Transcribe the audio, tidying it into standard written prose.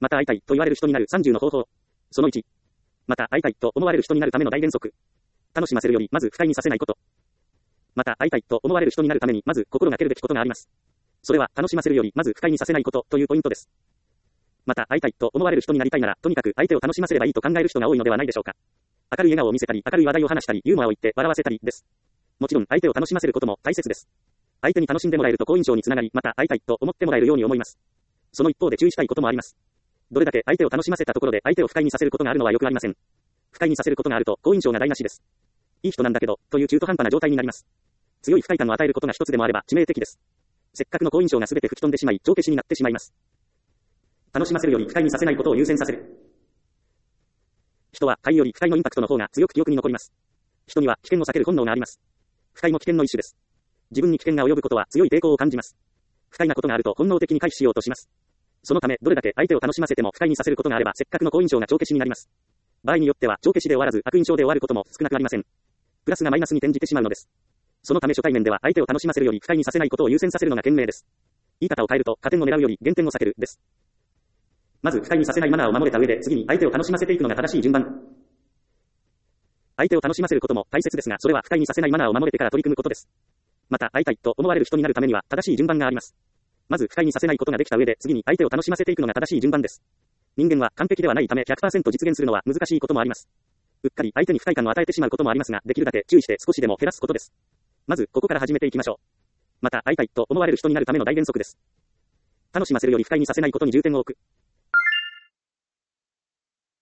また会いたいと言われる人になる30の方法。その1。また会いたいと思われる人になるための大原則。楽しませるよりまず不快にさせないこと。また会いたいと思われる人になるためにまず心がけるべきことがあります。それは楽しませるよりまず不快にさせないことというポイントです。また会いたいと思われる人になりたいならとにかく相手を楽しませればいいと考える人が多いのではないでしょうか。明るい笑顔を見せたり明るい話題を話したりユーモアを言って笑わせたりです。もちろん相手を楽しませることも大切です。相手に楽しんでもらえると好印象につながりまた会いたいと思ってもらえるように思います。その一方で注意したいこともあります。どれだけ相手を楽しませたところで相手を不快にさせることがあるのはよくありません。不快にさせることがあると好印象が台無しです。いい人なんだけどという中途半端な状態になります。強い不快感を与えることが一つでもあれば致命的です。せっかくの好印象が全て吹き飛んでしまい帳消しになってしまいます。楽しませるより不快にさせないことを優先させる。人は快より不快のインパクトの方が強く記憶に残ります。人には危険を避ける本能があります。不快も危険の一種です。自分に危険が及ぶことは強い抵抗を感じます。不快なことがあると本能的に回避しようとします。そのためどれだけ相手を楽しませても不快にさせることがあればせっかくの好印象が帳消しになります。場合によっては帳消しで終わらず悪印象で終わることも少なくありません。プラスがマイナスに転じてしまうのです。そのため初対面では相手を楽しませるより不快にさせないことを優先させるのが賢明です。言い方を変えると加点を狙うより減点を避けるです。まず不快にさせないマナーを守れた上で次に相手を楽しませていくのが正しい順番。相手を楽しませることも大切ですがそれは不快にさせないマナーを守れてから取り組むことです。また会いたいと思われる人になるためには正しい順番があります。まず不快にさせないことができた上で次に相手を楽しませていくのが正しい順番です。人間は完璧ではないため 100% 実現するのは難しいこともあります。うっかり相手に不快感を与えてしまうこともありますができるだけ注意して少しでも減らすことです。まずここから始めていきましょう。また会いたいと思われる人になるための大原則です。楽しませるより不快にさせないことに重点を置く。